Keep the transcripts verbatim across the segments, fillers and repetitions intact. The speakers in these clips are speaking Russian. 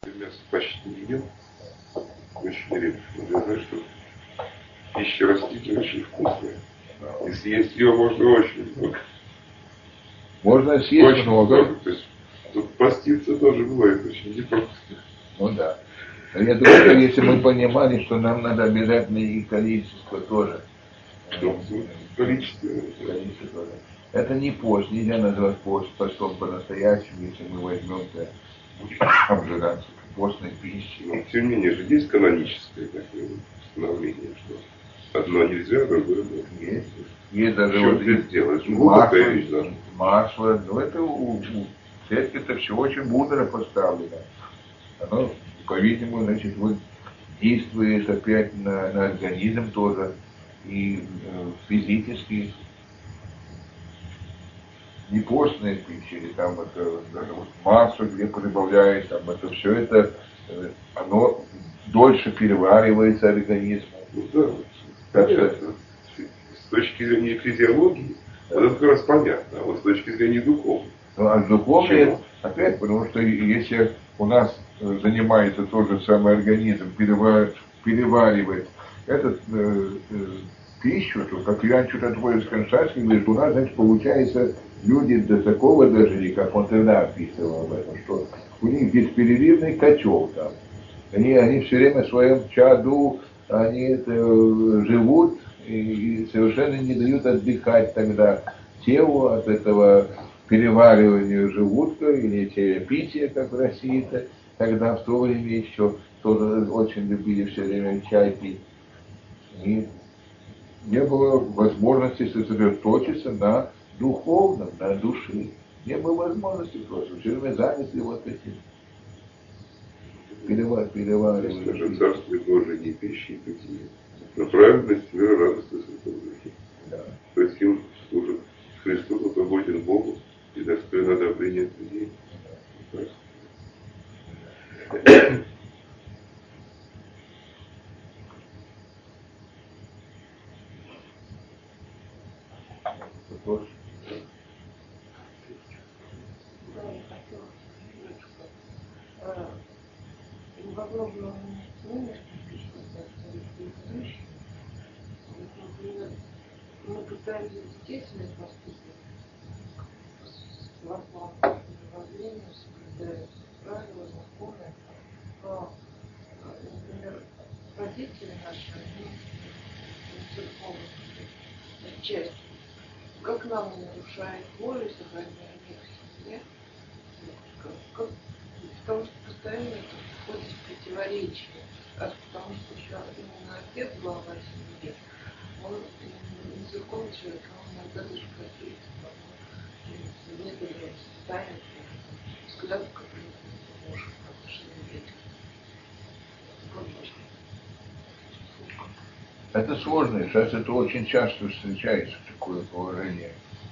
Мясо почти не ем. Очень редко. Но я знаю, что пища растительная очень вкусная. И съесть ее можно очень много. Можно съесть очень много. много. То есть тут поститься тоже бывает очень непросто. Ну да. Но я думаю, что если мы понимали, что нам надо обязательно и количество тоже. Ну, количество. количество тоже. Это не пост, нельзя назвать пост постом по-настоящему, если мы возьмем-то обжираться постной пищей. Но тем не менее же есть каноническое такое постановление, что одно нельзя, другое можно. Есть. Есть даже в чем вот здесь дело? масло, Вещь, да? масло. Ну это у, у церкви-то все очень мудро поставлено. Оно, по-видимому, значит, вот действует опять на, на организм тоже и э, физически. Не постная пища, или там это, даже вот масло, где прибавляет, там это все это, э, оно дольше переваривается организмом. Ну да, так что с точки зрения физиологии, да. Вот это как раз понятно, а вот с точки зрения духовной. Ну, а духовной, опять, потому что если у нас занимается тот же самый организм, переваривает, переваривает этот э, э, пищу, то, как Иоанн Чудотворец Константин говорит, у нас, значит, получается, люди до такого дожили, как он тогда описывал об этом, что у них бесперерывный котел там. Они, они все время в своем чаду, они это, живут и, и совершенно не дают отдыхать тогда телу от этого переваривания желудка или чаепития, как в России-то, тогда в то время еще тоже очень любили все время чай пить. И не было возможности сосредоточиться на духовном, на душе. Не было возможности просто. Все время заняты вот этим перевариванием. Скажем, царствие Божие не пищи и питье, но праведность, вера, радость и Святого Духа. Да. То есть им служит Христу, кто угоден Богу и достоин одобрения от людей. Тоже. Возможно, нынешний пищевой предыдущий, например, мы пытаемся естественные поступки, возможно, воззрение, соблюдая правила, законы, но, например, родители наши, они церковные часть, как нам не нарушает волю, сохраняя мир в семье, как, как, потому что постоянно это входит в противоречие, потому что еще именно отец глава семьи, он не церковный человек, он иногда даже какие-то методы ставит, взгляд, который не может по отношению к детям. Это сложно, сейчас это очень часто встречается, такое положение.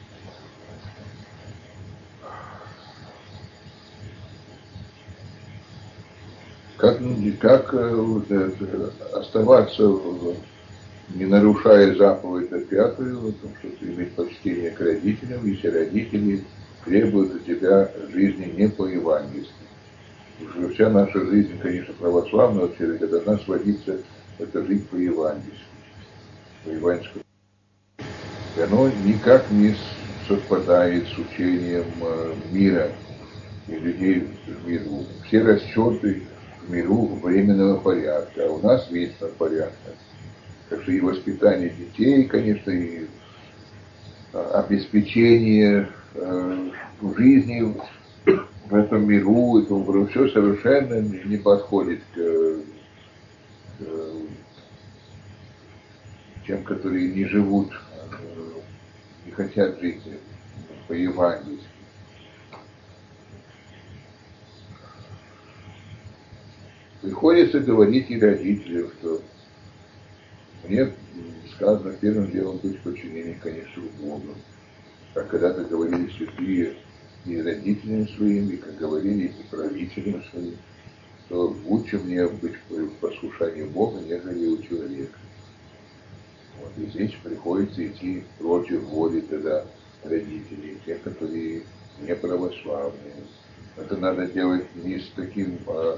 Как, как э, оставаться, не нарушая заповедь на пятую, что иметь почтение к родителям, если родители требуют от тебя жизни не по-евангельски. Уже вся наша жизнь, конечно, православная, все-таки должна сводиться это жить по-евангельски. По-евангельски. И оно никак не совпадает с учением мира и людей в миру. Все расчеты в миру временного порядка, а у нас вечного порядка. Так что и воспитание детей, конечно, и обеспечение э, жизни в этом миру, и тому, все совершенно не подходит к, к тем, которые не живут, не хотят жить по-евангельски. Приходится говорить и родителям, что мне сказано первым делом быть в подчинении, конечно, Богу. Как когда-то говорили святые и родителям своим, и как говорили и правителям своим, что лучше мне быть в послушании Бога, нежели у человека. Вот, и здесь приходится идти против воли тогда родителей, тех, которые не православные. Это надо делать не с таким, а,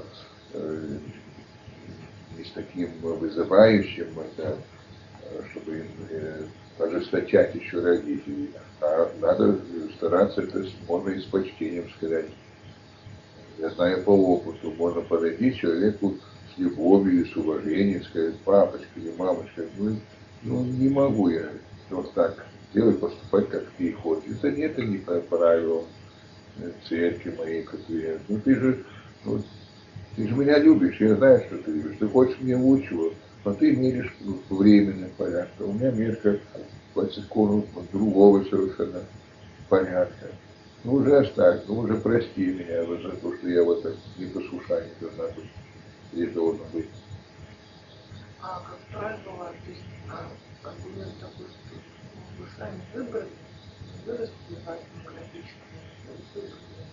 не с таким вызывающим, это, чтобы э, ожесточать еще родителей, а надо стараться это можно и с почтением сказать. Я знаю по опыту, можно подойти человеку с любовью и с уважением, сказать: папочка или мамочка, ну, ну не могу я вот так делать, поступать, как ты хочешь. Это нет, это не по правилам церкви моей, как я. Ну ты же, ну, ты же меня любишь, я знаю, что ты любишь, ты хочешь мне лучшего, но ты меришь временный порядок. У меня мерка по закону другого совершенно порядка. Ну уже оставь, ну уже прости меня за то, что я вот так непослушание должна быть или должен быть. А как правило, то есть аргумент такой, что вы сами выбрали, выросли в демократическом,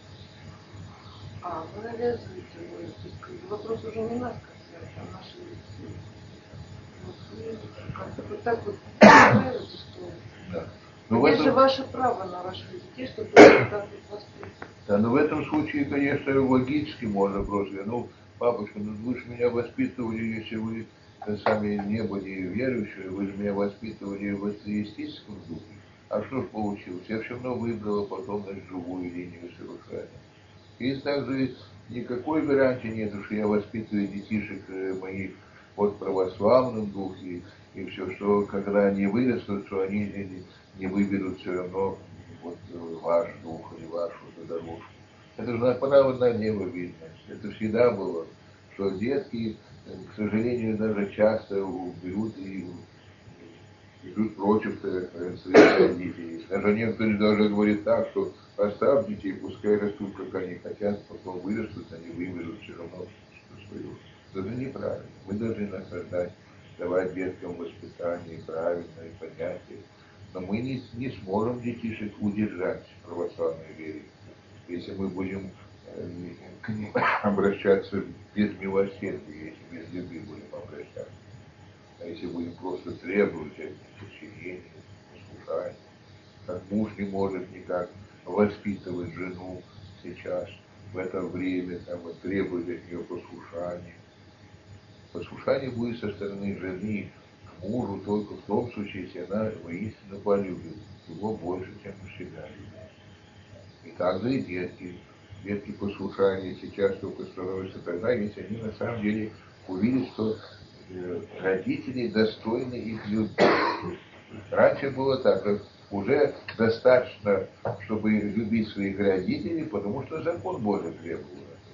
а вы навязываете его. То есть вопрос уже не нас касается, а нашей лица. Вот вы как-то вот так вот устраиваете, что Да. Но есть этом... же ваше право на ваших детей, чтобы так вот воспитывать. Да, но в этом случае, конечно, логически можно просто, ну, папочка, ну вы же меня воспитывали, если вы сами не были верующие, вы же меня воспитывали в атеистическом духе. А что ж получилось? Я все равно выбрала потом на живую линию совершенно. И также никакой гарантии нет, что я воспитываю детишек моих под православным духе, и все, что когда они вырастут, что они не, не выберут все равно вот ваш дух или вашу дорожку. Это же направо налево видно. Это всегда было, что детки, к сожалению, даже часто берут и идут против своих родителей. Даже некоторые даже говорят так, что оставь детей, пускай растут, как они хотят, потом вырастут, они выберут все равно свою. Это неправильно. Мы должны насаждать, давать деткам воспитание правильное, понятие. Но мы не, не сможем детишек удержать в православной вере, если мы будем э, к ним обращаться без милосердия, если без любви будем обращаться. А если будем просто требовать от них подчинения, послушания, как муж не может никак воспитывать жену сейчас, в это время, там, требует от нее послушания. Послушание будет со стороны жены к мужу только в том случае, если она воистину полюбит его больше, чем себя любит. И также и детки. Детки послушания сейчас только становятся тогда, если они на самом деле увидят, что родители достойны их любви. Раньше было так, что уже достаточно, чтобы любить своих родителей, потому что закон Божий требовал.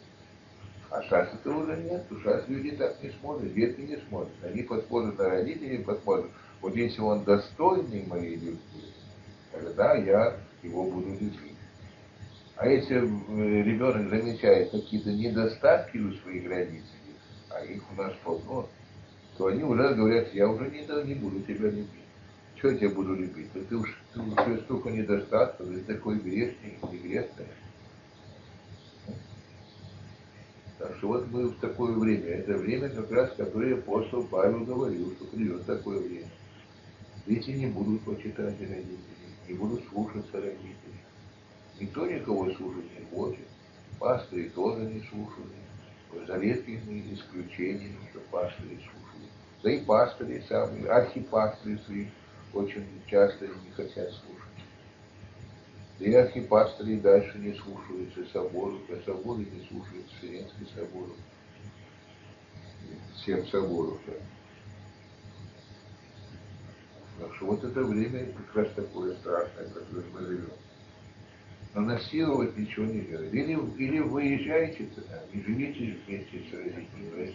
А сейчас это уже нет, сейчас люди так не смотрят, детки не смотрят. Они посмотрят на родителей, посмотрят, вот если он достойный моей любви, тогда я его буду любить. А если ребенок замечает какие-то недостатки у своих родителей, а их у нас полно, то они уже говорят: я уже не, не буду тебя любить. Что я тебя буду любить? Да ты уж ты, у тебя столько недостатков, ты такой грешный, не грешный. Так что вот мы в такое время. Это время как раз, которое апостол Павел говорил, что придет такое время. Дети не будут почитать родителей, не будут слушаться родителей. Никто никого слушать не хочет. Пастыри тоже не слушают. За редкими исключениями, что пастыри слушают. Да и пастыри сами, архипастыри свои очень часто не хотят слушать. Да и архипастыри дальше не слушаются соборов, а соборы не слушаются Вселенских соборов. Всем соборов. Да. Так что вот это время как раз такое страшное, которое мы живем. Но насиловать ничего нельзя. Или, или выезжайте туда и живите вместе с родителями.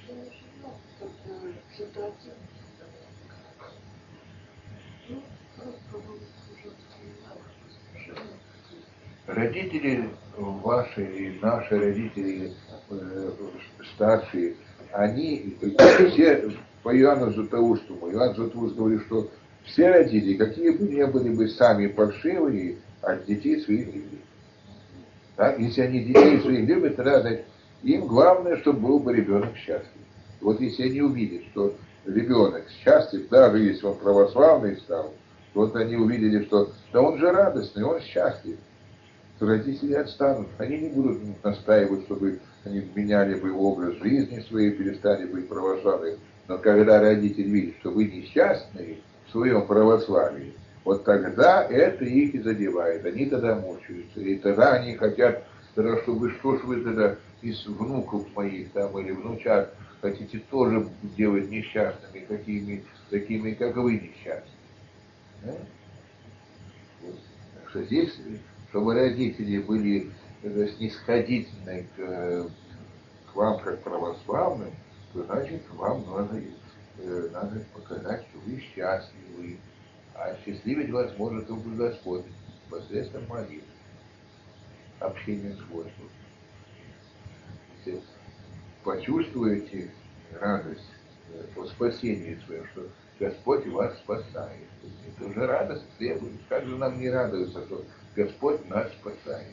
Родители ваши и наши родители э, старшие, они все по Иоанну Златоустому, Иоанн Златоуст говорит, что все родители, какие бы ни были бы сами паршивые, от детей своих любят. Так? Если они детей своих любят, тогда им главное, чтобы был бы ребенок счастлив. Вот если они увидят, что ребенок счастлив, даже если он православный стал, вот они увидели, что да он же радостный, он счастлив. то родители отстанут. Они не будут настаивать, чтобы они меняли бы образ жизни своей, перестали быть православными. Но когда родитель видит, что вы несчастные в своем православии, вот тогда это их и задевает. Они тогда мучаются. И тогда они хотят, тогда, чтобы что ж вы тогда из внуков моих там или внучат хотите тоже делать несчастными, какими, такими, как вы несчастны. Да? Вот. Так что здесь, чтобы родители были это, снисходительны к, к вам как православным, то значит вам надо, э, надо показать, что вы счастливы. А счастливить вас может только Господь посредством молитвы, общения с Господом. Если почувствуете радость по спасению своему, что Господь вас спасает. Это уже радость требует. Как же нам не радуется, что Господь нас спасает?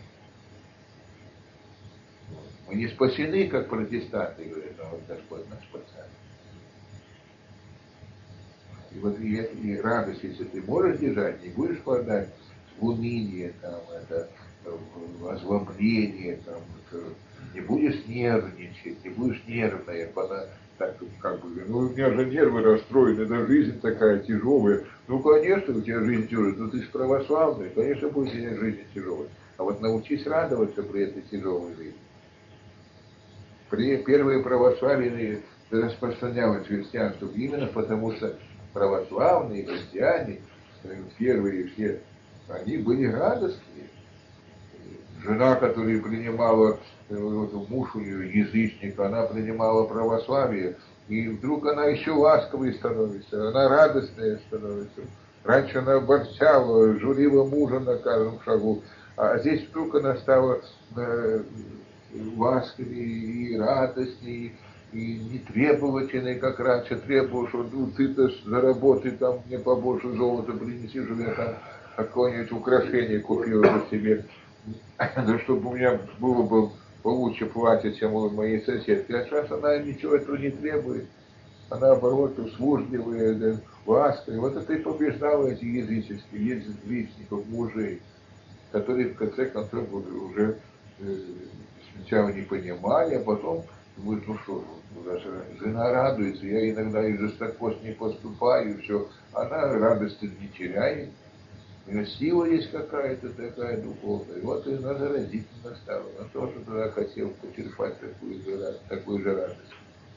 Мы не спасены, как протестанты говорят, но вот Господь нас спасает. И вот и, и радость, если ты можешь держать, не будешь впадать в уныние, там, это, в озлобление, там, это, не будешь нервничать, не будешь нервная, она, так, как бы, ну у меня же нервы расстроены, да жизнь такая тяжелая. Ну, конечно, у тебя жизнь тяжелая, но ты же православный, конечно, будет у тебя жизнь тяжелая. А вот научись радоваться при этой тяжелой жизни. При первые православные распространялось христианство именно потому, что православные христиане, первые все, они были радостные. Жена, которая принимала, вот, муж у нее язычник, она принимала православие, и вдруг она еще ласковой становится, она радостная становится. Раньше она ворчала, журила мужа на каждом шагу, а здесь вдруг она стала э, ласковее и радостнее, и не требовательной, как раньше требовал, что ну, ты-то заработай там мне побольше золота принеси, чтобы я там какое-нибудь украшение купил за себе. Да чтобы у меня было бы получше платье, чем у моей соседки. А сейчас она ничего этого не требует. Она, наоборот, услужливая, да, ласковая. Вот это и побеждала эти языческие, язычников, мужей, которые в конце концов уже э, сначала не понимали, а потом думают, ну что, даже жена радуется, я иногда и жестокость не поступаю, все, она радости не теряет. У нее сила есть какая-то такая духовная. И вот и она заразительно стала. Он тоже тогда хотел почерпать такую же, такую же радость.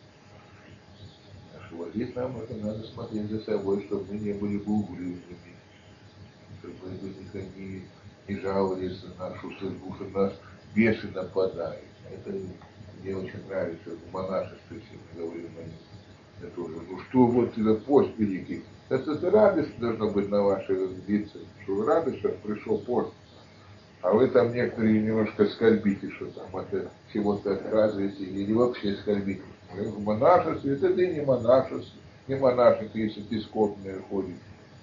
Так что вот здесь нам это надо смотреть за собой, чтобы мы не были бугрюзными, чтобы мы не, не жаловались на нашу судьбу, что нас бесы нападают. Это мне очень нравится в монашестве, если мы говорим о нем. Это тоже, ну что вот это пост великий. Это, это радость должна быть на вашей лице, что вы радость, что пришел пост. А вы там некоторые немножко скорбите, что там от чего-то отказываете, или вообще скорбите. В монашестве, это ты не монашество, не монашек, если ты скорбный ходишь.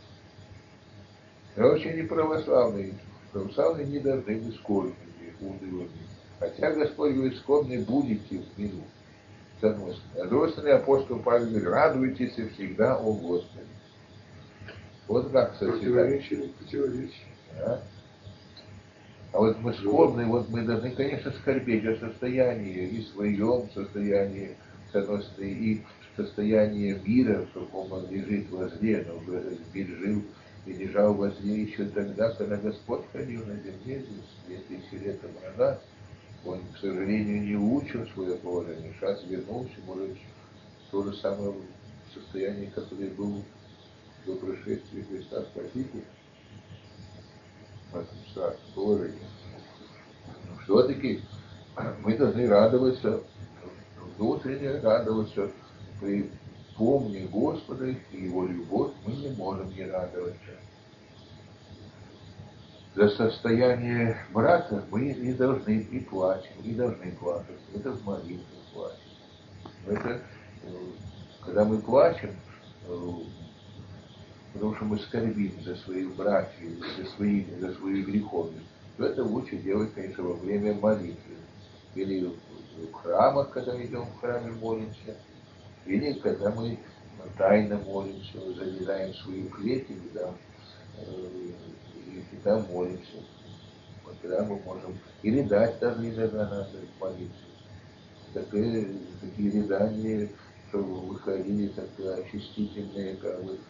Это вообще не православные. Православные не должны быть скорбными, унылыми. Хотя Господь говорит, скорбны будете в миру. С одной стороны. А с другой стороны, апостол Павел говорит, радуйтесь всегда о Господе. Вот как сочетать. А? а вот мы скорбны, вот мы должны, конечно, скорбеть о состоянии, и своем состоянии, с одной стороны, и состояние мира, чтобы он могли жить во зле, но мир жил и лежал во зле еще тогда, когда Господь ходил на земле, две тысячи лет тому назад. Он, к сожалению, не улучшил свое положение, сейчас вернулся, может, в то же самое состояние, которое было до пришествия Христа Спасителя, в этом страшном положении. Но все-таки мы должны радоваться, внутренне радоваться, при помни Господа и Его любовь мы не можем не радоваться. За состояние брата мы не должны и плачем, не должны плакать. Это в молитве плачем. Это, когда мы плачем, потому что мы скорбим за своих братьев, за свои, за свои греховные, то это лучше делать, конечно, во время молитвы. Или в храмах, когда идем в храме молимся, или когда мы тайно молимся, заедаем свои плети, да, и там молимся. Вот тогда мы можем и рыдать даже иногда надо молиться. Такие, такие рыдания, что выходили так очистительные, как бы,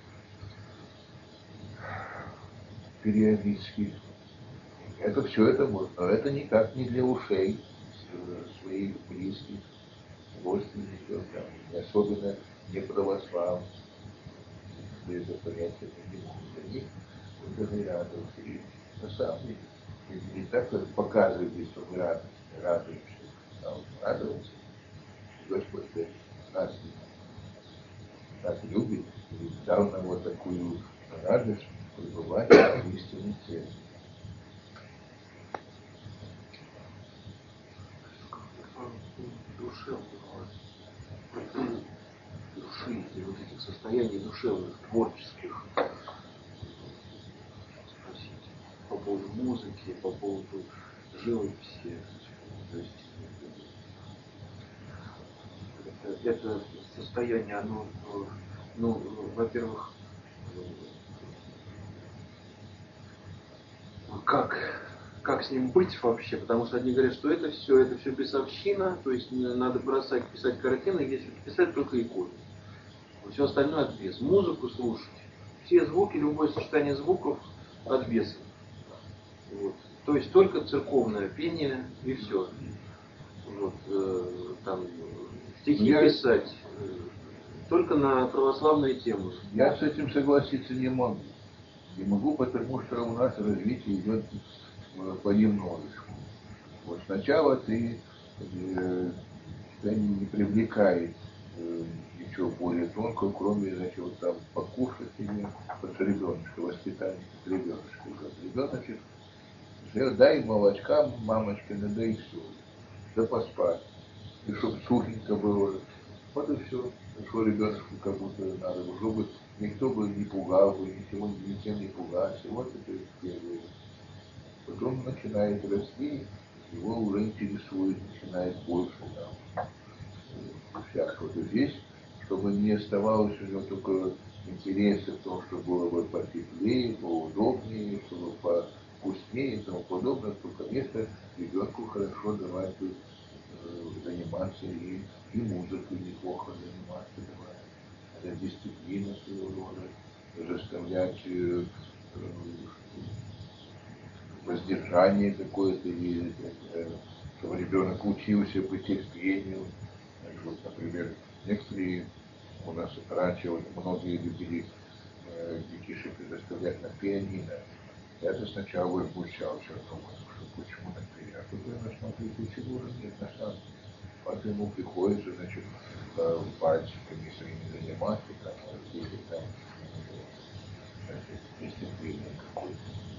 периодически. Это все это можно, но это никак не для ушей своих близких, родственников, там, и особенно не православных. Это понятие не могут. Они вот это радоваться. И на самом деле, не так как показывали, что мы радуемся, радуемся, а вот радоваться. Господь нас, нас любит и дал нам вот такую радость пребывать в истинной цели. Душевного, души и вот этих состояний душевных, творческих, спросить, по поводу музыки, по поводу живописи. То есть это, это состояние, оно, ну, во-первых, как как с ним быть вообще, потому что одни говорят, что это все, это все бесовщина, то есть надо бросать писать картины, если писать только иконы. Все остальное от беса. Музыку слушать, все звуки, любое сочетание звуков от беса. Вот. То есть только церковное пение и все. Вот, э, там, стихи Я... писать, э, только на православные темы. Я с этим согласиться не могу. Не могу, потому что у нас развитие идет понемножечку. Вот сначала ты э, тебя не, не привлекает э, ничего более тонкого, кроме, значит, вот там покушать или под ребеночка, воспитание под ребеночка. Ребеночек, дай молочка, мамочка, да, да и все. Да поспать. И чтобы сухенько было. Вот и все. Что ребеночку как будто надо, чтобы никто бы не пугал бы, ничего, ничем не пугался. Вот это первое. Потом начинает расти, его уже интересует, начинает больше там, всякого здесь, чтобы не оставалось у него только интереса в том, что было бы потеплее, поудобнее, чтобы повкуснее и тому подобное, только место ребенку хорошо давать э, заниматься и, и музыкой неплохо заниматься, давать. Это дисциплина своего рода, заставлять э, э, воздержание какое-то, или, э, чтобы ребенок учился потерпению. Вот, например, некоторые у нас раньше вот, многие любили э, детишек заставлять на пианино. Я-то сначала возмущался, думал, что почему на пианино. А потом я смотрю, почему же нет, на самом деле. Вот ему приходится, значит, э, пальчиками своими заниматься, там, или там, значит, дисциплиной какой-то.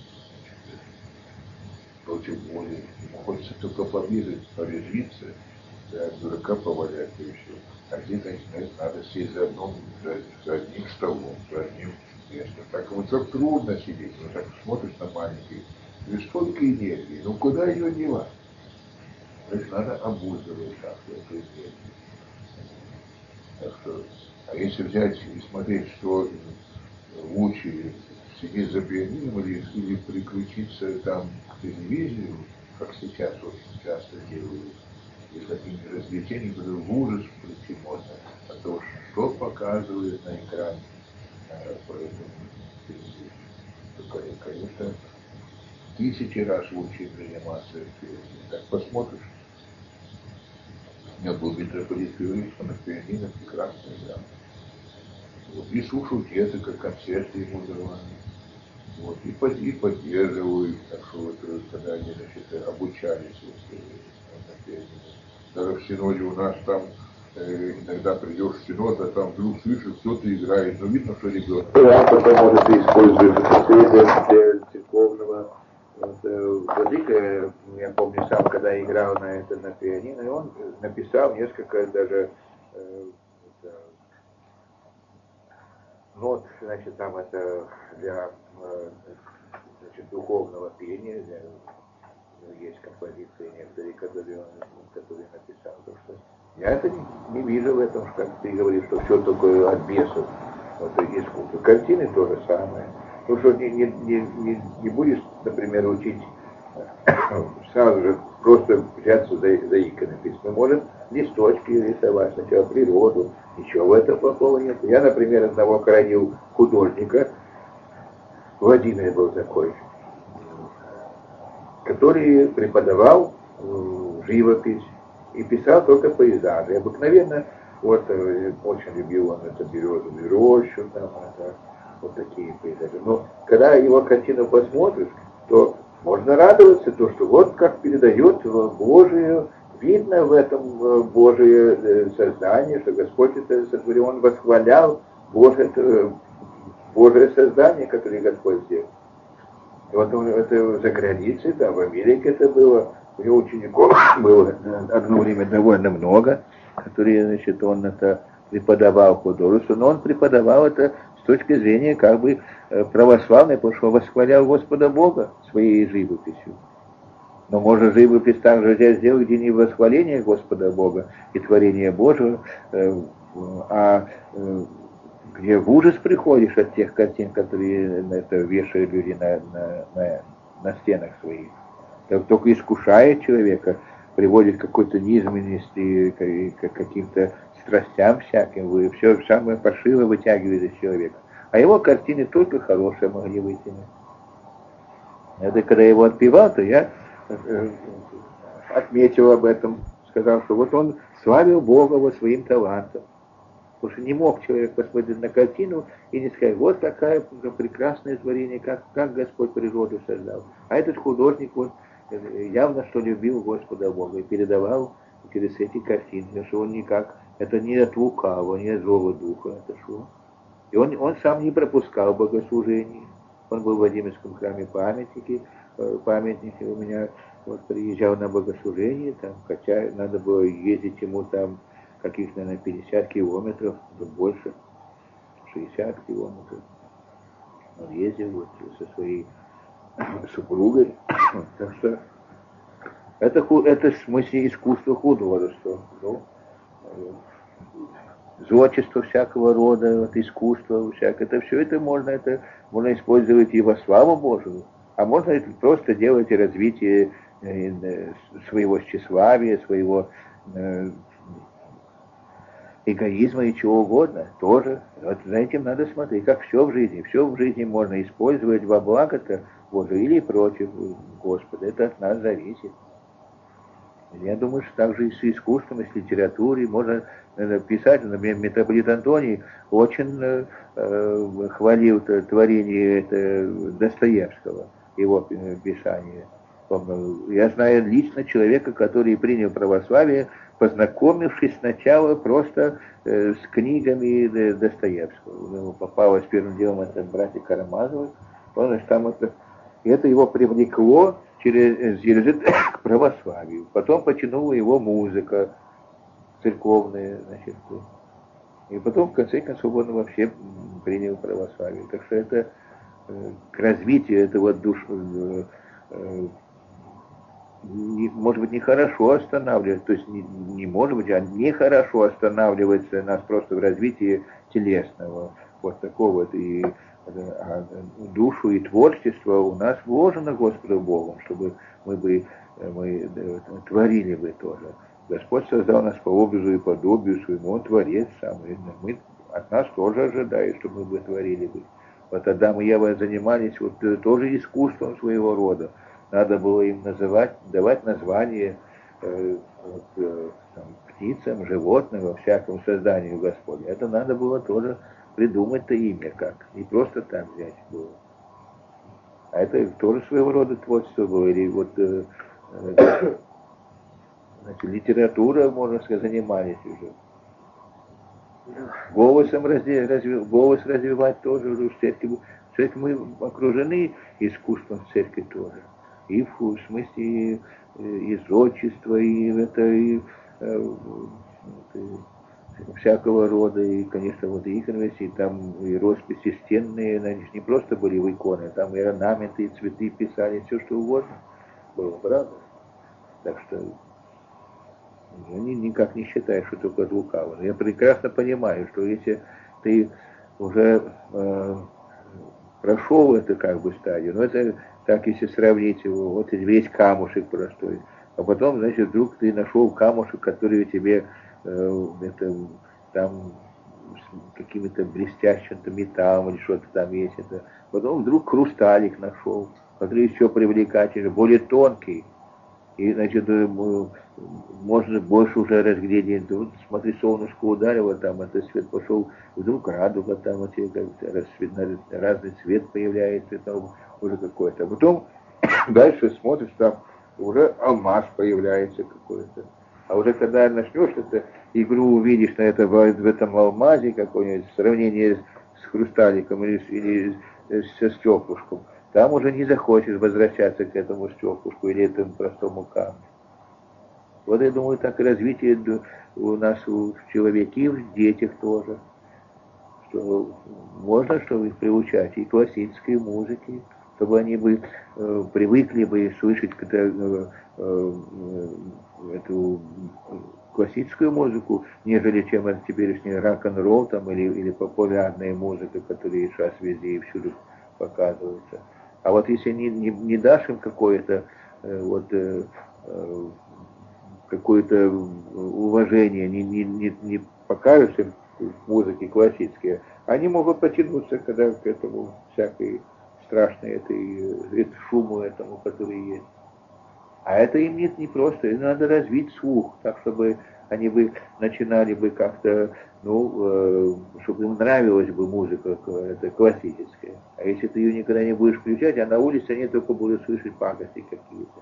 Против воли. Ему хочется только побегать, порезвиться, да, дурака повалять и все. А где, конечно, надо сесть за, одном, за, за одним столом, за одним местом. Так вот так трудно сидеть. Вот так смотришь на маленький. И сколько энергии, ну куда ее девать? Значит, надо обуздывать как-то эту энергию. Так что, а если взять и смотреть, что лучше сидеть за пианином или, или приключиться там к телевизору, как сейчас очень часто делают, и какие-нибудь развлечения, которые в ужас прийти можно от того, что показывают на экране э, по этому телевизору. То, конечно, тысячи раз лучше заниматься пианином. Так посмотришь. У меня был митрополит Кирилл, он на пианино прекрасно играл. Вот, и слушал где-то, как концерты ему давали. Вот, и, под, и поддерживают, так что вот, когда они, значит, обучались вот, на пианино. Даже в Синоде у нас там э, иногда придешь в Синод, а там вдруг слышишь, кто-то играет, но видно, что ребенок. Да, потом вот это используют для церковного. Вот, э, Владыка, я помню сам, когда играл на это на пианино, и он написал несколько даже э, это, нот, значит, там это для э, значит, духовного пения, для, ну, есть композиции некоторые, которые он которые написал. Так что я это не, не вижу в этом, что как ты говоришь, что все такое от бесов, вот, искусство. Картины то же самое. Ну что не, не, не, не, не будешь, например, учить сразу же просто взяться за, за иконопись. Мы можем листочки рисовать, сначала природу, ничего в этом плохого нет. Я, например, одного хоронил художника, Владимир был такой, который преподавал э, живопись и писал только пейзажи. И обыкновенно, вот, э, очень любил он это березовую рощу, там, это, вот такие пейзажи. Но когда его картину посмотришь, то можно радоваться, то, что вот как передает Божие, видно в этом Божие создание, что Господь это сотворил, Он восхвалял Божие, это, Божие создание, которое Господь сделал. И вот это за границей, там в Америке это было, у него учеников было одно время довольно много, которые, значит, он это преподавал художество, но он преподавал это с точки зрения как бы православной, потому что восхвалял Господа Бога своей живописью. Но можно живопись также взять, сделать, где не восхваление Господа Бога и творение Божьего, а где в ужас приходишь от тех картин, которые это вешают люди на, на, на, на стенах своих. Так только искушает человека, приводит к какой-то низменности, к каким-то страстям всяким, вы все самое паршивое вытягивает из человека. А его картины только хорошие могли вытянуть. Это когда я его отпевал, то я э, отметил об этом, сказал, что вот он славил Бога вот своим талантом. Потому что не мог человек посмотреть на картину и не сказать, вот такое прекрасное творение, как, как Господь природу создал. А этот художник вот явно что любил Господа Бога и передавал через эти картины, что он никак, это не от лукавого, не от злого духа, это что? И он, он сам не пропускал богослужений. Он был в Владимирском храме памятники, памятники у меня вот приезжал на богослужение, там, хотя надо было ездить ему там каких-то, наверное, пятьдесят километров, больше, шестьдесят километров. Он ездил вот со своей супругой. Так что это, это в смысле искусство художества. Ну, зодчество всякого рода, вот, искусство всякое, это все это можно, это можно использовать и во славу Божию, а можно это просто делать и развитие э, своего тщеславия, своего э, эгоизма и чего угодно, тоже. Вот за этим надо смотреть, как все в жизни. Все в жизни можно использовать во благо-то Божие или против Господа. Это от нас зависит. Я думаю, что также и с искусством, и с литературой можно писать. Например, митрополит Антоний очень э, хвалил творение это, Достоевского, его писание. Я знаю лично человека, который принял православие, познакомившись сначала просто э, с книгами Достоевского. Ему попалось первым делом это братья Карамазовы. Он, значит, там это, и это его привлекло через, через это к православию. Потом потянула его музыка церковная, значит. И потом, в конце концов, он вообще принял православие. Так что это э, к развитию этого душ, э, э, не, может быть, нехорошо останавливать, то есть не, не может быть, а нехорошо останавливается нас просто в развитии телесного, вот такого вот, и а душу и творчество у нас вложено Господом Богом, чтобы мы бы мы творили бы тоже. Господь создал нас по образу и подобию своему, Он творец сам, и мы, от нас тоже ожидает, чтобы мы бы творили бы. Вот Адам и Ева занимались вот тоже искусством своего рода. Надо было им называть, давать название э, э, там, птицам, животным, во всяком созданию Господня. Это надо было тоже придумать-то имя как. Не просто так взять было. А это тоже своего рода творчество было. Или вот э, э, значит, литература, можно сказать, занимались уже. Голосом разви, разви, голос развивать тоже уже в церкви. В церкви мы окружены искусством в церкви тоже. И в, в смысле и, и зодчества, и это, и, и всякого рода, и, конечно, вот и иконописи, там и росписи стенные, они не просто были в иконы, там и орнаменты, и цветы писали, все что угодно было, правда? Так что я никак не считаю, что только от лукавого. Я прекрасно понимаю, что если ты уже э, прошел эту как бы стадию, но это Так, если сравнить его, вот весь камушек простой. А потом, значит, вдруг ты нашел камушек, который тебе э, это, там с какими-то блестящим-то металлом или что-то там есть. Это. Потом вдруг хрусталик нашел, который еще привлекательный, более тонкий. И, значит, можно больше уже разглядеть. Вот, смотри, солнышко ударило, там этот свет пошел, вдруг радуга, там вот, разный цвет появляется, там уже какой-то. А потом дальше смотришь, там уже алмаз появляется какой-то. А уже когда начнешь эту игру, увидишь на это, в этом алмазе какое-нибудь сравнение с хрусталиком или, или со стеклышком, там уже не захочешь возвращаться к этому стеклышку или этому простому камню. Вот я думаю, так развитие у нас в человеке и в детях тоже. Что можно, чтобы их приучать и классической музыке, чтобы они бы э, привыкли бы слышать э, э, эту классическую музыку, нежели чем это теперешний рок-н-ролл там, или, или популярная музыка, которая сейчас везде и всюду показывается. А вот если не, не, не дашь им какое-то э, вот, э, э, какое-то уважение, не, не, не, не покажешь им музыки классические, они могут потянуться когда к этому всякой страшной этой, этой шуму этому, который есть. А это им нет не просто, им надо развить слух, так чтобы они бы начинали бы как-то, ну, э, чтобы им нравилась бы музыка это классическая. А если ты ее никогда не будешь включать, а на улице они только будут слышать пакости какие-то.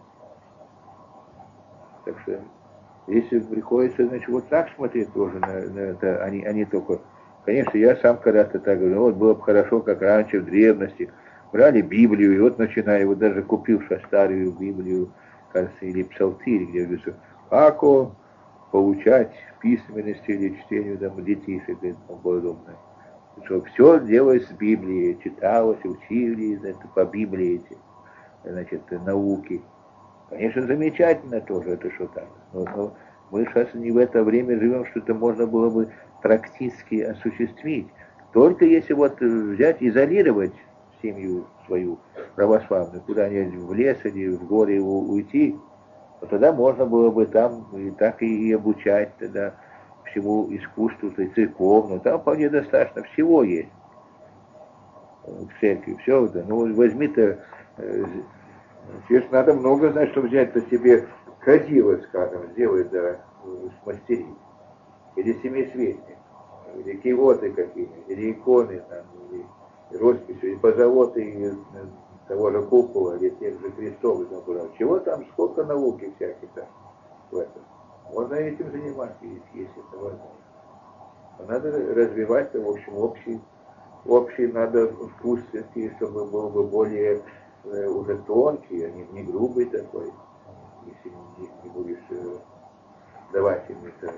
Так что, если приходится, значит, вот так смотреть тоже на, на это, они, они только... Конечно, я сам когда-то так говорю, вот было бы хорошо, как раньше, в древности, брали Библию, и вот начинали, вот даже купил сейчас старую Библию, кажется, или псалтирь, где говорится, как получать письменности или чтению там, детишек и тому подобное. Что все делалось с Библией, читалось, учили это, по Библии эти, значит, науки. Конечно, замечательно тоже это что так. Но, но мы сейчас не в это время живем, что это можно было бы практически осуществить. Только если вот взять, изолировать семью свою православную, куда-нибудь в лес или в горы уйти, то тогда можно было бы там и так и обучать тогда всему искусству, и церковному. Там вполне достаточно всего есть в церкви. Все это. Ну, возьми-то, здесь надо много знать, чтобы взять-то себе кадило, скажем, сделать, да, смастерить. Или семисветник, или кивоты какие-нибудь, или иконы, там, или росписи, или позолоты того же купола, или тех же крестов, и там, чего там, сколько науки всяких там в этом. Можно этим заниматься, если это возможно. Но надо развивать, в общем, общий, общий надо вкус, чтобы был бы более э, уже тонкий, а не, не грубый такой, если не, не будешь э, давать им это,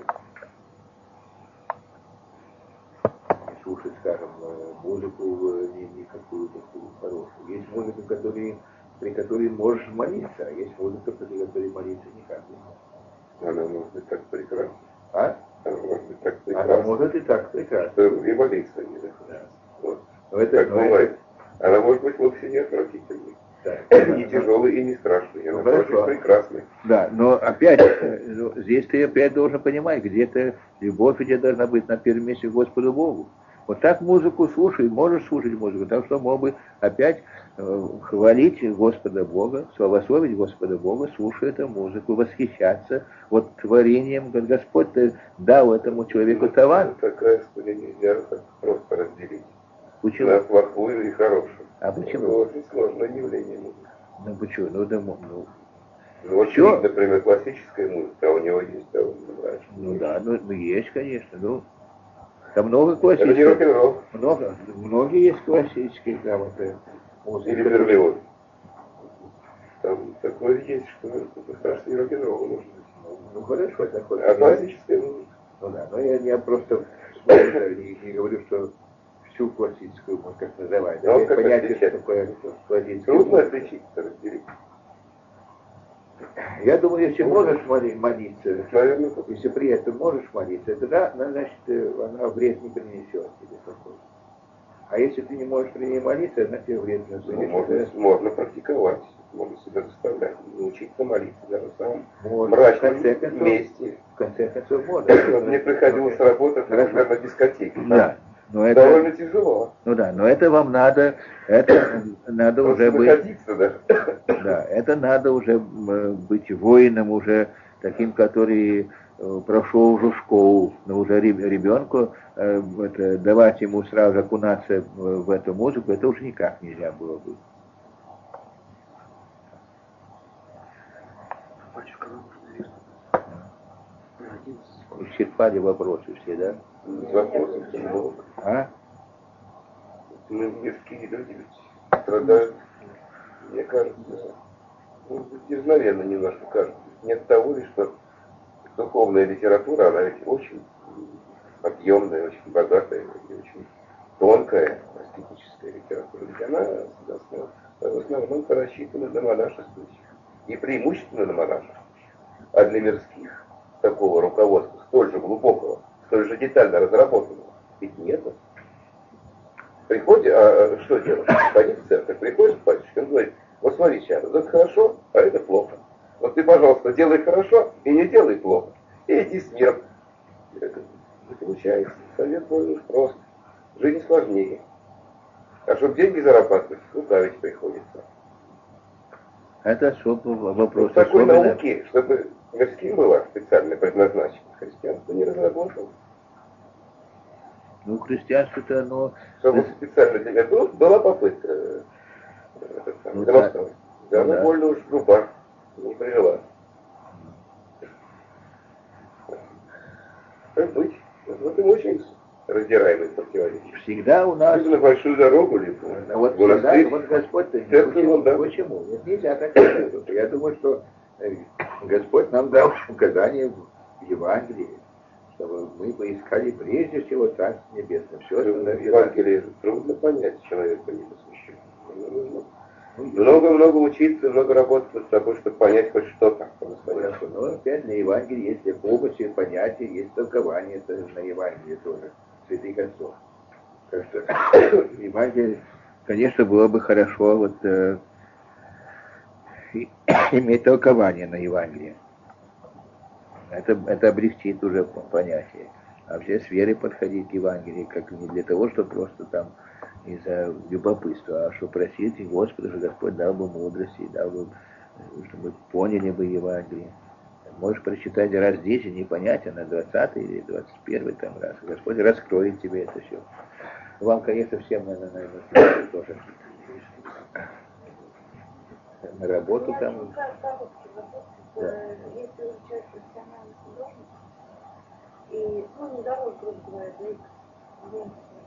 не слушать, скажем, музыку не, не какую-то такую хорошую. Есть музыка, который, при которой можешь молиться, а есть музыка, при которой молиться никак не можешь. Она может быть так прекрасна. А? Она может быть так прекрасна. Она может и так прекрасно. Что и молиться не захочется. Вот. Но это, так но бывает. это... Она может быть вовсе не отвратительной. Да. Не тяжелой и не страшной. Она Ну, может быть прекрасной. Да, но опять, здесь ты опять должен понимать, где-то любовь где должна быть на первом месте к Господу Богу. Вот так музыку слушай, можешь слушать музыку, так что мог бы опять э, хвалить Господа Бога, славословить Господа Бога, слушая эту музыку, восхищаться вот творением, как Господь дал этому человеку талант. Такая история нельзя так просто разделить. Почему? На плохую и хорошую. А почему? Это очень сложное явление музыки. Ну почему? Ну, да, ну, Ну, вот, Всё? например, классическая музыка, а у него есть довольно мрачная. ну да, ну, ну есть, конечно, ну. Там много Это не классических. рок-н-ролл. Много. Многие есть классические грамоты. Или Берлиоз. Там такое есть, что это страшный рок-н-ролл может быть. Ну хорошо, такое. А классическая музыка? Ну да, но я, я просто не, не говорю, что всю классическую, можно как называть. Ну, Да, как понятие, отличать? что такое классическая Трудно музыка. отличить, разделить. Я думаю, если можешь моли- молиться, Наверное, так. если при этом можешь молиться, тогда, значит, она вред не принесет тебе какой-то. А если ты не можешь при ней молиться, она тебе вредно. Ну, можно, можно практиковать, можно себя заставлять, научиться молиться даже в самом Можно. мрачном В конце концов, месте. В конце концов, можно. Вот мне приходилось работать, например, на дискотеке. Да. Но это, довольно тяжело. Ну да, но это вам надо, это надо Просто уже быть, находиться, да. да, это надо уже э, быть воином, уже таким, который э, прошел уже школу, но уже ре- ребенку э, это, давать ему сразу окунаться в, в эту музыку, это уже никак нельзя было бы. Батюшка, вам можно верно. Исчерпали вопросы все, да? Вопросов много. А? Мы мирские люди ведь страдают, мне кажется, ну, дерзновенно немножко кажется. Нет того лишь, что духовная литература, она ведь очень объемная, очень богатая и очень тонкая эстетическая литература. Ведь она в основном рассчитана на монашествующих. И преимущественно на монашествующих. А для мирских такого руководства, столь же глубокого, столь же детально разработанного, ведь нет. Приходит, а что делать? Ходить в церковь, приходит к батюшке, он говорит, вот смотри сейчас, это хорошо, а это плохо. Вот ты, пожалуйста, делай хорошо и не делай плохо. И иди с миром. Это не получается. Совет больно уж прост. Жизнь сложнее. А чтобы деньги зарабатывать, лукавить приходится. Это особый вопрос. Вот такой особенно... науки, чтобы мирским было специально предназначено, христианство не разработало. Ну, христианство-то оно... Чтобы специально для этого была попытка э, Ну, демонстрировать. Да, ну, она да. больно уж груба, не привела. Как быть? Вот в этом очень раздираемый противоречие. Всегда у нас... Либо на большую дорогу, либо А вот в монастырь. всегда, вот Господь-то, Церковь почему? он дал. Почему? Нет, нельзя так сказать. Я думаю, что э, Господь нам дал указание в Евангелии, чтобы мы поискали прежде всего Царство Небесное. Все, что В нам Евангелии трудно понять человеку не посвященному. Много-много учиться, много работать над собой, чтобы понять хоть что-то по-настоящему. Но опять на Евангелии есть и помощь, и понятие, есть толкование, это на Евангелии тоже, святых отцов. Так что Евангелие, конечно, было бы хорошо вот, э, и, иметь толкование на Евангелие. Это, это облегчит уже понятие. А вообще с верой подходить к Евангелию, как не для того, чтобы просто там из-за любопытства, а что просить Господа, что Господь дал бы мудрости, дал бы, чтобы поняли бы Евангелие. Можешь прочитать раз десять, не понять, а на двадцатый или двадцать первый там раз. Господь раскроет тебе это все. Вам, конечно, всем, наверное, наверное, тоже на работу там. Да. Если вы человек профессиональный художник, и, ну, не дорог, грубо говоря, да,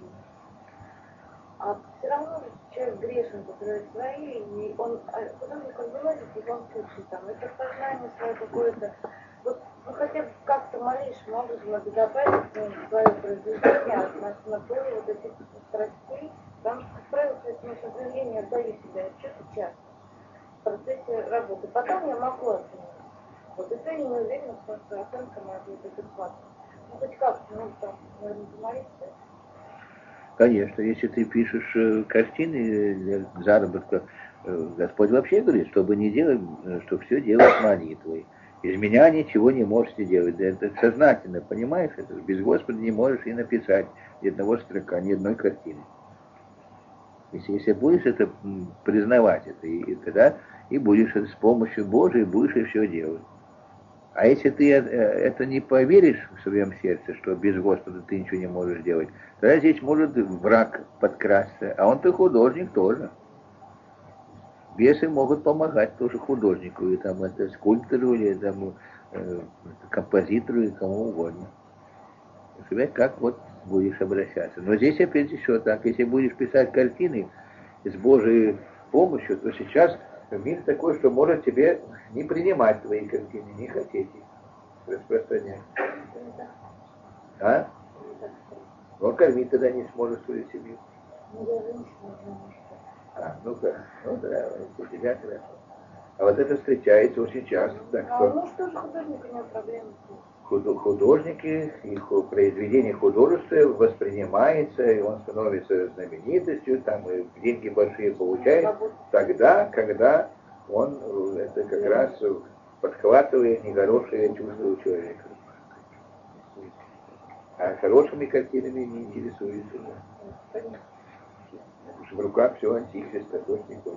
а все равно человек грешен, который свои, и он, художник, он выносит, и он слышит там, это сознание свое какое-то, вот, ну, хотя бы как-то малейшим образом обезопасить свое произведение от натуры вот этих страстей, потому что, как правило, с этим сопротивлением отдаю себе отчет часто в процессе работы. Потом я могу оценить. Вот, и то я не уверена, что оценка моя будет адекватна. Ну, хоть как-то, ну, там, наверное, помолиться. Конечно, если ты пишешь э, картины для заработка, э, Господь вообще говорит, чтобы не делать, э, что все делать молитвой. Из меня ничего не можете делать. Это сознательно, понимаешь? Это без Господа не можешь и написать ни одного строка, ни одной картины. Если, если будешь это м, признавать, это, и, и тогда и будешь с помощью Божией будешь и все делать. А если ты это не поверишь в своем сердце, что без Господа ты ничего не можешь делать, тогда здесь может враг подкрасться, а он-то художник тоже. Бесы могут помогать тоже художнику, и там это скульптору, или там, э, композитору, и кому угодно. Сказать, как вот будешь обращаться. Но здесь опять еще так, если будешь писать картины с Божьей помощью, то сейчас мир такой, что может тебе не принимать твои картины, не хотеть их распространять. А? Но кормить тогда не сможешь свою семью. А, ну-ка, ну да, у тебя хорошо. А вот это встречается очень часто. Так а что... ну что же художник, у него проблемы? художники, их произведение художества воспринимается, и он становится знаменитостью, там и деньги большие получает, тогда, когда он это как раз подхватывает нехорошие чувства у человека. А хорошими картинами не интересуется. Потому что в руках все антихрист, охотников.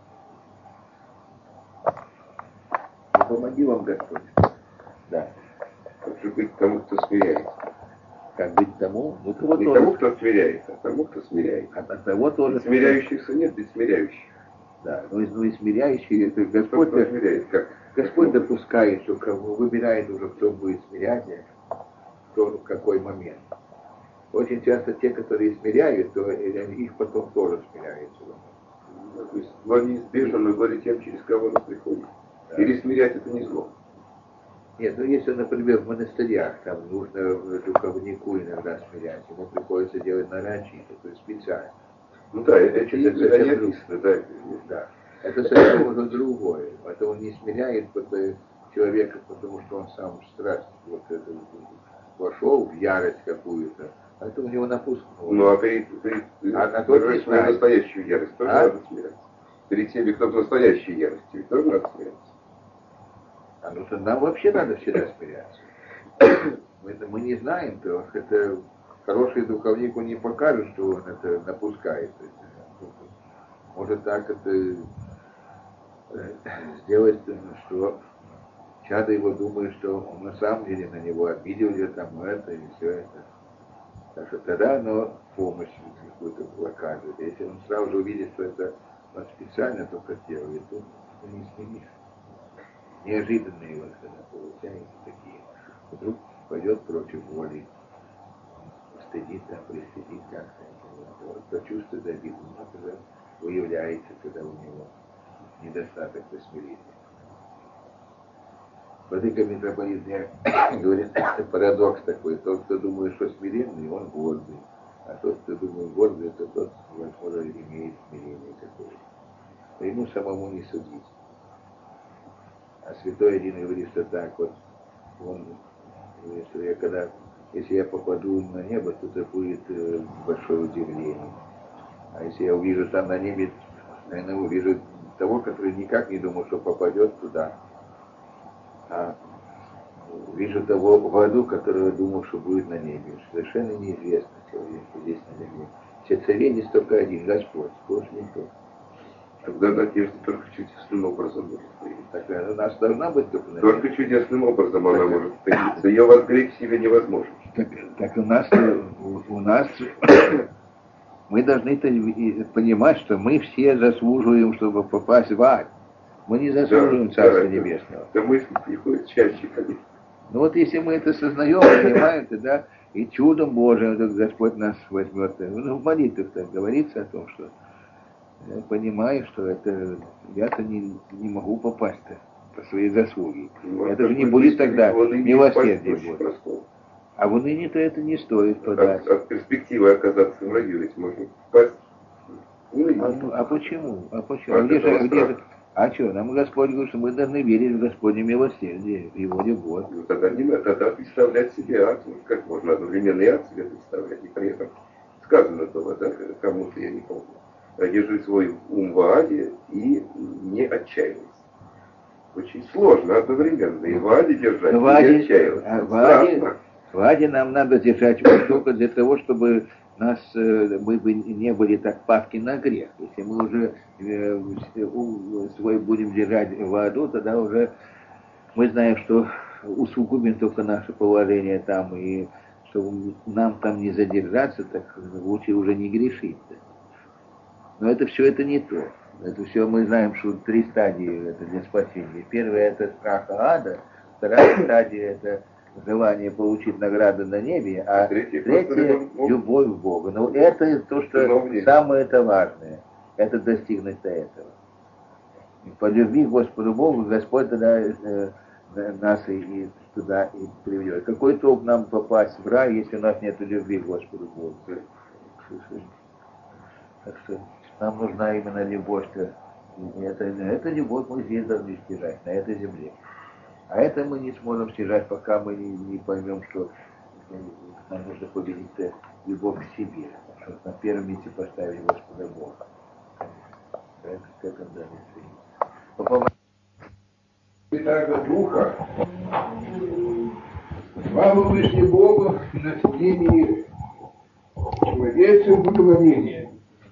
Помоги вам, Господь. Да. Как же быть тому, кто смиряется? Как быть тому? Ну, того Не тоже. тому, кто смиряется, а тому, кто смиряется. От, от того тоже. Смиряющихся нет, без смиряющих. Да, но и, но и смиряющие, это Господь, Кто смиряет, как? Господь допускает, что кого выбирает уже, кто будет смирять, кто в какой момент. Очень часто те, которые смиряют, то их потом тоже смиряются. То есть зло неизбежно, но горе тем, через кого оно приходит. Да. Или смирять это не зло. Нет, ну если, например, в монастырях, там нужно духовнику иногда смирять, ему приходится делать нарочито, то есть специально. Ну да, это, это, это, это не описано, да. Да. Это совсем уже другое. Это он не смиряет человека, потому что он сам в страсть вот это, вошел в ярость какую-то. Это у него напускное. Ну а перед, перед а на тот не знает. Настоящую ярость тоже а? Надо смиряться. Перед теми, кто в настоящей ярости, тоже надо смиряться. А ну то нам вообще надо всегда смиряться. Мы, мы не знаем, то это хороший духовник, он не покажет, что он это напускает. Может так это сделать, что чадо его думает, что он на самом деле на него обидел, или там это, и все это. Так что тогда оно помощь какую-то оказывает. Если он сразу же увидит, что это он специально только делает, то не снимешь. Неожиданные вот когда получаются такие. Вдруг пойдет против воли, стыдит там, пристыдит как-то. Вот, почувствует обиду, но тогда выявляется, когда у него недостаток смирения. Владыка митрополит говорит, парадокс такой, тот, кто думает, что смиренный, он гордый, а тот, кто думает гордый, это тот, возможно, имеет смирение какое-то. Ему самому не судить. А святой один говорит, что так вот, он говорит, что я когда, если я попаду на небо, то это будет э, большое удивление. А если я увижу там на небе, наверное, увижу того, который никак не думал, что попадет туда. А вижу того в аду, который думал, что будет на небе. Совершенно неизвестно человеку здесь на небе. Все царей есть только один, Господь, больше никто. Тогда надежда только чудесным образом может появиться. Так у нас должна быть только надежда. Только чудесным образом она может появиться. Ее возгреть в себе невозможно. Так, так у нас, у, у нас мы должны понимать, что мы все заслуживаем, чтобы попасть в ад. Мы не заслуживаем да, Царства да, Небесного. Это мысли приходят чаще, конечно. Ну вот если мы это сознаем, понимаем, тогда и чудом Божиим этот Господь нас возьмет. Ну, в молитвах так говорится о том, что я понимаю, что это я-то не, не могу попасть-то по своей заслуге. Ну, это же не будет тогда милосердия будет. А в уныне-то это не стоит подать. От, от перспективы оказаться в раю ведь можно попасть. А, а почему? А почему? А где же, где же? А что, нам Господь говорит, что мы должны верить в Господне милосердие, в Его любовь. Ну, тогда не надо, тогда представлять себе ад, как можно одновременно и ад себе представлять, и при этом сказано было, да, кому-то, я не помню, держи свой ум в аде и не отчаивайся. Очень сложно одновременно и в аде держать, в и аде, не отчаиваться. А в, аде, в аде нам надо держать только для того, чтобы нас, мы бы не были так падки на грех. Если мы уже э, свой будем держать в аду, тогда уже мы знаем, что усугубим только наше положение там, и чтобы нам там не задержаться, так лучше уже не грешить. Но это все это не то. Это все мы знаем, что три стадии это для спасения. Первая это страх ада, вторая стадия это желание получить награды на небе, а третье, третье любовь к Богу. Но это то, что самое это важное. Это достигнуть до этого. И по любви к Господу Богу Господь тогда э, нас и, и туда и приведет. Какой толк нам попасть в рай, если у нас нет любви к Господу Богу? Так что нам нужна именно любовь. Это, это любовь мы здесь должны стяжать, на этой земле. А это мы не сможем стяжать, пока мы не, не поймем, что нам нужно победить любовь к себе, чтобы на первом месте поставить Господа Бога. Это к этому дали. Святаго Духа, слава Вышне Богу на стене человеческого благоволения.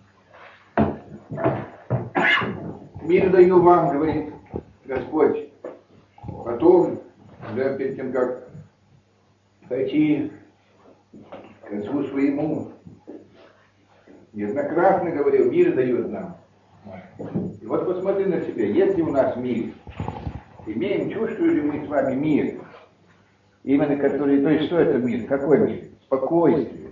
Мир даю вам, говорит Господь. Потом, да, перед тем, как пойти к Отцу своему, неоднократно говорил, мир дает нам. И вот посмотри на себя, есть ли у нас мир? Имеем, чувствуем ли мы с вами мир? Именно который, то есть что это мир? Какой мир? Спокойствие.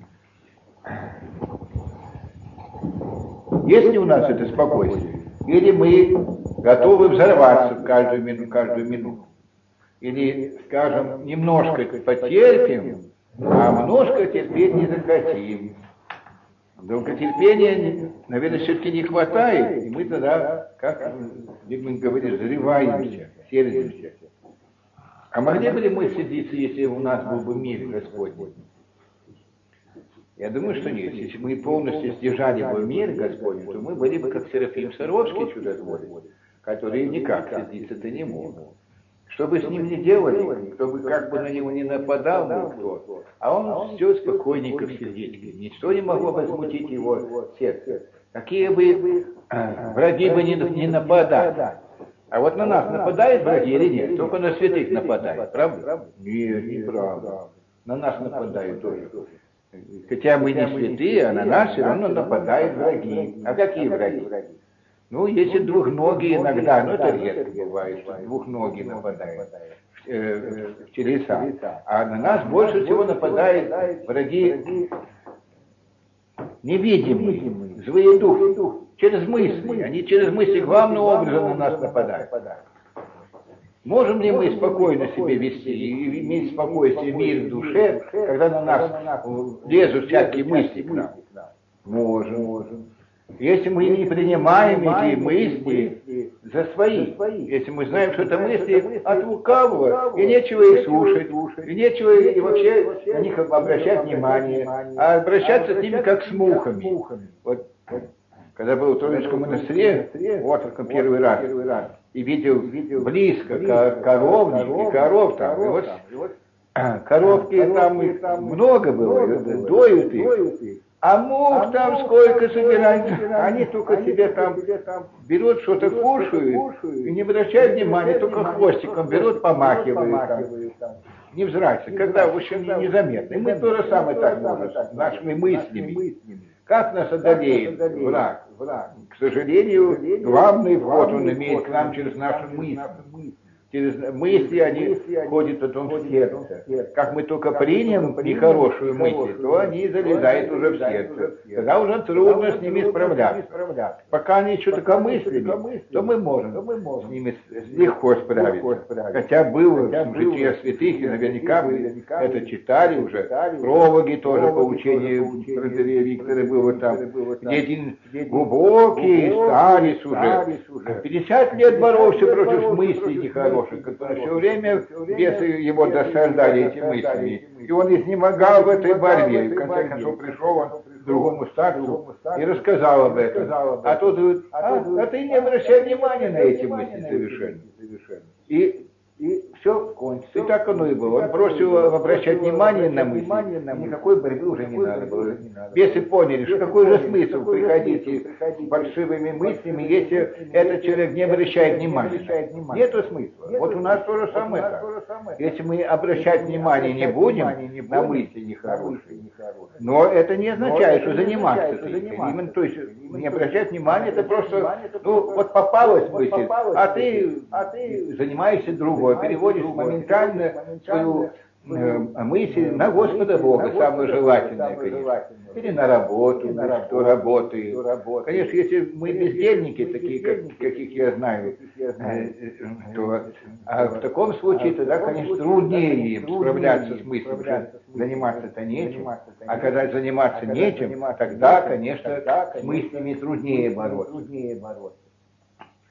Есть ли у нас это спокойствие? Или мы готовы взорваться в каждую минуту, каждую минуту? Или, скажем, немножко потерпим, а немножко терпеть не захотим. Долготерпения, наверное, все-таки не хватает, и мы тогда, как мы говорим, зареваемся, сердимся. А могли бы ли мы сердиться, если у нас был бы мир Господний? Я думаю, что нет. Если мы полностью стяжали бы мир Господень, то мы были бы как Серафим Саровский чудотворец, который никак сердиться-то не мог. Что бы с ним ни делали, кто бы как бы на него не нападал, кто, а он все спокойненько в сердечке. Ничто не могло бы смутить его сердце. Какие бы э, враги бы не, не нападали. А вот на нас нападают враги или нет? Только на святых нападают, правда? Нет, неправда. На нас нападают тоже. Хотя мы не святые, а на нас все равно нападают враги. А какие враги? Ну, если двухногие иногда, но это редко бывает, что двухногие нападают в, э, в телеса. А на нас больше всего нападают враги невидимые, злые духи, через мысли. Они через мысли главным образом на нас нападают. Можем ли мы спокойно себя вести и иметь спокойствие, мир в душе, когда на нас лезут всякие мысли к нам? Можем, можем. Если мы не принимаем эти мысли за свои, если мы знаем, что это мысли от лукавого, и нечего их слушать, и нечего и вообще на них обращать внимание, а обращаться с ними как с мухами. Вот, когда был в Троицком монастыре, вот первый раз, и видел близко коровник, и коров там, и вот коровки там много было, доют их. А мух а там сколько собирается, они только себе там берут, что-то кушают, и не обращают внимания, только хвостиком берут, помахивают там. Невзрачно, когда в общем незаметно. И мы то же самое так можем, нашими мыслями. Как нас одолеет враг? К сожалению, главный вход он имеет к нам через наши мысли. Через мысли они ходят потом в сердце. Как мы только примем нехорошую мысль, то они залезают уже в сердце. Тогда уже трудно с ними справляться. Пока они еще только мыслями, то мы можем с ними легко справиться. Хотя было в житии святых, и наверняка вы это читали уже. Прологи тоже по учению протоиерея Виктора было там. Где один глубокий старец уже. пятьдесят лет боролся против мыслей нехороших, которые все время бесы его досаждали этими мыслями. И он изнемогал в этой борьбе. И в конце концов пришел он к другому старцу и рассказал об этом. А тот говорит, а, а ты не обращай внимания на эти мысли совершенно. И И все кончится. И так оно и было. Он бросил обращать внимание на мысли. Никакой борьбы уже не надо было. Бесы поняли, что какой же смысл приходить с большими мыслями, если этот человек не обращает внимания. Нету смысла. Вот у нас то же самое так. Если мы обращать внимание не будем на мысли нехорошие, но это не означает, что заниматься. Именно, то есть не обращать внимания, это просто, ну вот попалась мысль, а ты, а ты занимаешься другой. Переводишь моментально свою э, мысль на Господа Бога, самое желательное, конечно. Или на работу, кто работает. Конечно, если мы бездельники, такие, как, каких я знаю, э, то а в таком случае тогда, конечно, труднее им справляться с мыслью, заниматься-то нечем. А когда заниматься нечем, тогда, конечно, с мыслями труднее бороться.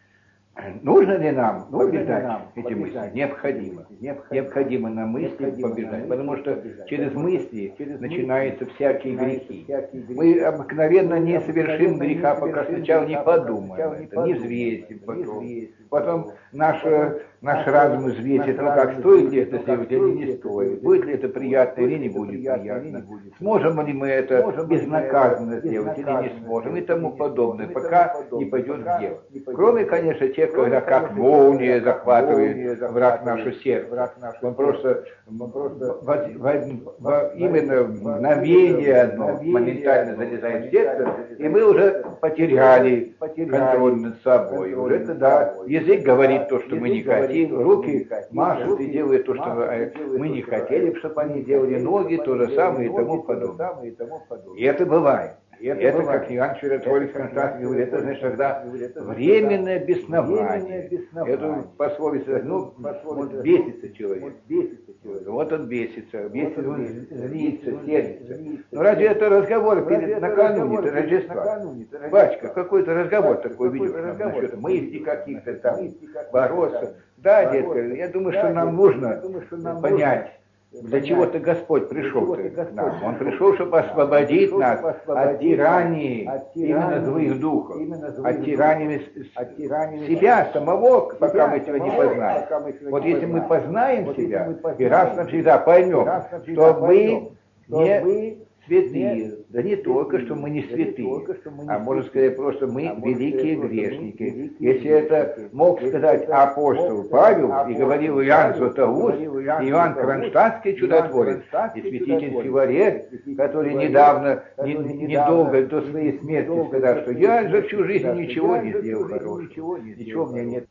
Нужно ли нам побеждать эти мысли? Необходимо. Необходимо на мысли побеждать, потому что через мысли начинаются всякие грехи. Мы обыкновенно не совершим греха, пока сначала не подумаем это, не взвесим потом. Потом наш, наш разум взвесит, ну как, стоит ли это сделать или не стоит, будет ли это приятно или не будет приятно, сможем ли мы это безнаказанно сделать или не сможем и тому подобное, пока не пойдет в дело. Кроме, конечно, тех, когда как молния захватывает враг наше сердце. Он просто, он просто в, в, в, именно в мгновение одно моментально залезает в сердце, и мы уже потеряли контроль над собой. Уже тогда язык говорит то, что мы не хотим, руки машут и делают то, что мы не хотели, чтобы они делали, ноги то же самое и тому подобное. И это бывает. Это, это как Иоанн Чудотворец Константин говорит, это значит тогда временное беснование. Это пословица, ну, вот бесится человек. Вот он бесится, бесится, он злится, сердится. Но разве это разговор перед накануне Рождества? Батюшка, какой-то разговор такой ведет насчет мыслей каких-то там, бороться. Да, детка, я думаю, что нам нужно понять, для чего-то Господь пришел к нам. Он пришел, чтобы освободить нас от тирании именно злых духов, от тирании себя самого, пока мы себя не познаем. Вот если мы познаем себя, и раз навсегда поймем, что мы не святые, да не только, что мы не святые, а можно сказать просто мы великие грешники. Если это мог сказать апостол Павел и говорил Иоанн Златоуст, Иоанн Кронштадтский чудотворец и святитель Филарет, который недавно, не, недолго до своей смерти сказал, что я за всю жизнь ничего не сделал хорошего, ничего у меня нет.